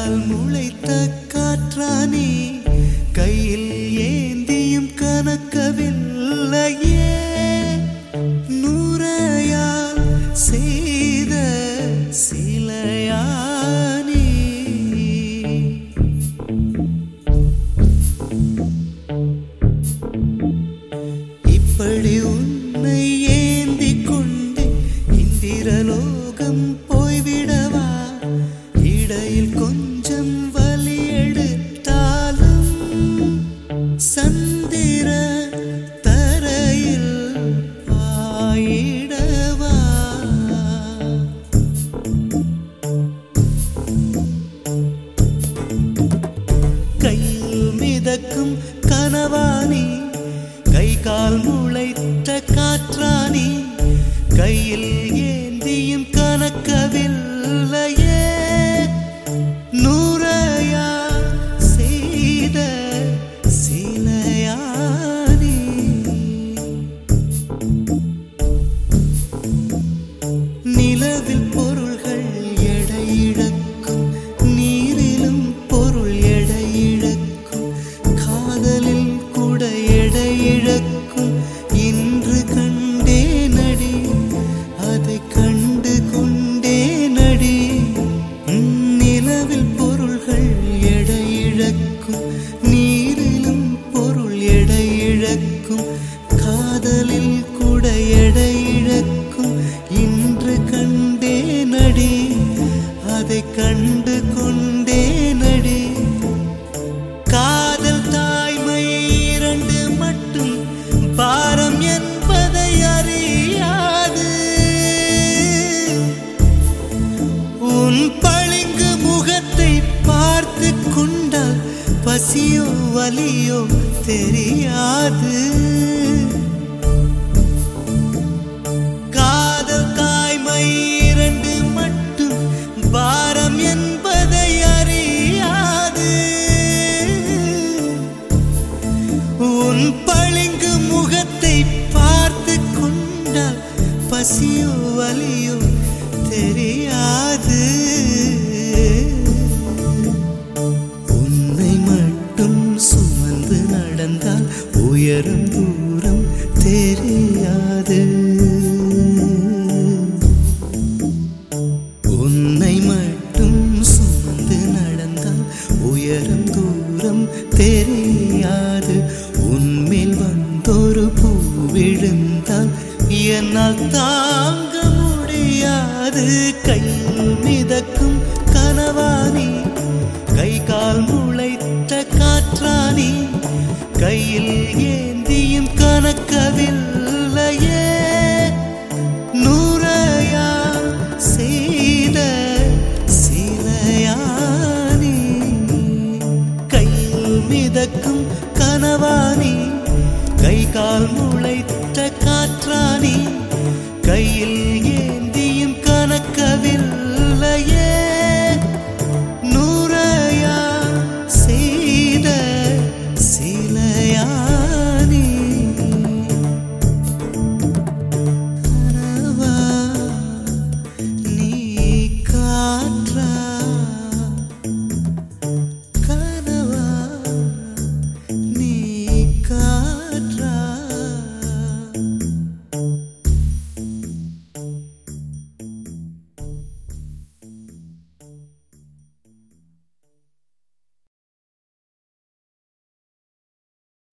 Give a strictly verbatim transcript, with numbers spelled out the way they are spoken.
கால் முளைத்த காற்றானி கையில் ஏந்தியும் கனக்கவில்லையே நூறையால் செய்த சிலையானி இப்படி உன்னை ஏந்திக் கொண்டு இந்திரலோகம் போய்விடவா இடையில் கொஞ்சம் வலி எடுத்தாலும் சந்திர தரையில் பாயிடவா கையில் மிதக்கும் கனவானி கை கால் முளைத்த காற்றானி கையில் ஏந்தியும் கனக்கவில்லையே நூறையா செய்த சிலையானி நிலவில் பொருள்கள் எடையிழக்கும் நீரிலும் பொருள் எடையிழக்கும் காதலில் கூட எடையிழக்கும் இன்று கண்டே நடி அதை கண்டு கொண்டே நடி நிலவில் பொருள்கள் எடையிழக்கும் நீரிலும் பொருள் எடையிழக்கும் காதலில் கூட எடையிழக்கும் இன்று கண்டே நடி அதை கண்டு கொண்டே நடி காதல் தாய்மை இரண்டு மட்டும் பாரம் என்பதை அறியாது உன் பளிங்கு முகத்தை பார்த்து கொண்டால் பசியோ வலியோ தெரியாது காதல் தாய்மை இரண்டு மட்டும் பாரம் என்பதை அறியாது உன் பளிங்கு முகத்தை பார்த்து கொண்டால் பசியோ வலியோ தெரியாது உன்னை மட்டும் சுமந்து நடந்தால் உயரும் தூரம் தெரியாது உன்னை மட்டும் சுமந்து நடந்தால் உயரும் தூரம் தெரியாது உன்மேல் வந்தொரு பூ விழுந்தால் என்னால் தாங்க முடியாது கையில் மிதக்கும் கனவானி கை கால் முளைத்த காற்றானி கையில் ஏந்தியும் கனக்கவில்லையே நூறையா செய்த சிலையானி கையில் மிதக்கும் கனவானி கை கால் முளைத்த காற்றானி